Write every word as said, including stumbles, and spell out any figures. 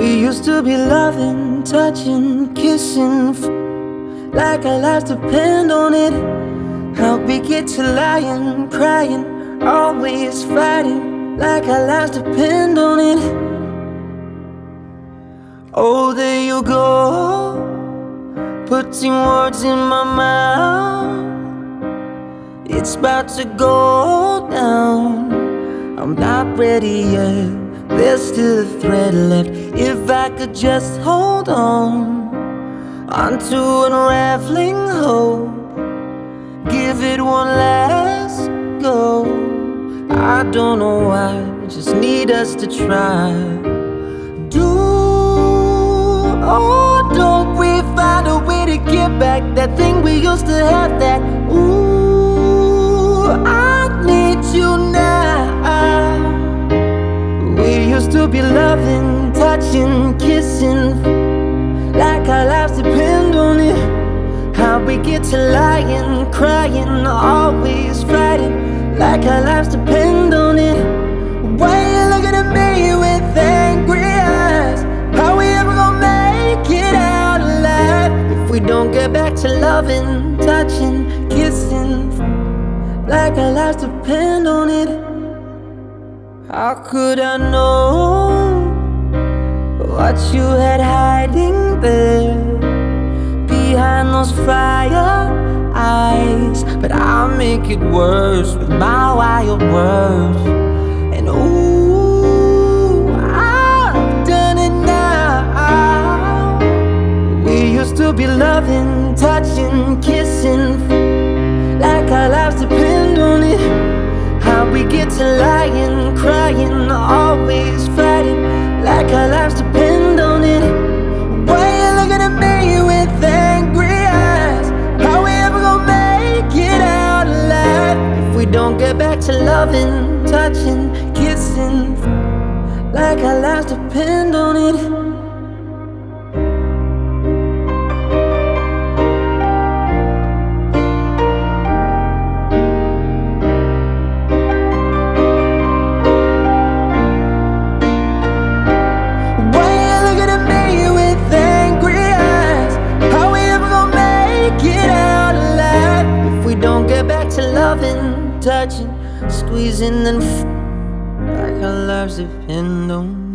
We used to be loving, touching, kissing, f like our lives depend on it. How'd we get to lying, crying, always fighting, like our lives depend on it? Oh, there you go, putting words in my mouth. It's about to go down, I'm not ready yet. There's still a thread left. If I could just hold on onto unraveling hope, give it one last go. I don't know why, just need us to try. Do or don't we find a way to get back that thing we used to have? That ooh, I need you now. We used to be loving, touching, kissing, like our lives depend on it. How'd we get to lying, crying, always fighting, like our lives depend on it? Why you looking at me with angry eyes? How we ever gonna make it out alive if we don't get back to loving, touching, kissing, like our lives depend on it? How could I know what you had hiding there behind those fire eyes? But I'll make it worse with my wild words. And ooh, I've done it now. We used to be loving, touching, kissing, like our lives depend on it. How'd we get to lying, crying, always fighting, like our lives depend on it? Why you looking at me with angry eyes? How we ever gonna make it out alive if we don't get back to loving, touching, kissing, like our lives depend on it? Loving, touching, squeezing, and f like our lives depend on